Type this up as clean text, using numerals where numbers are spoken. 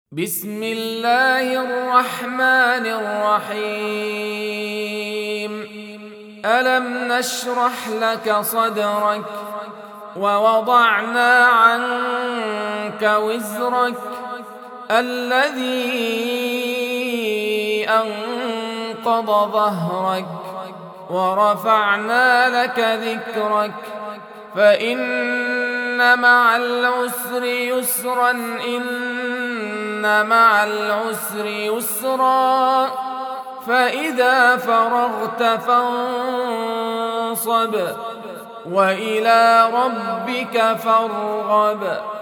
بسم الله الرحمن الرحيم. ألم نشرح لك صدرك ووضعنا عنك وزرك الذي أنقض ظهرك ورفعنا لك ذكرك فإن مع العسر يسرا إن مع العسر يسرا فإذا فرغت فانصب وإلى ربك فارغب.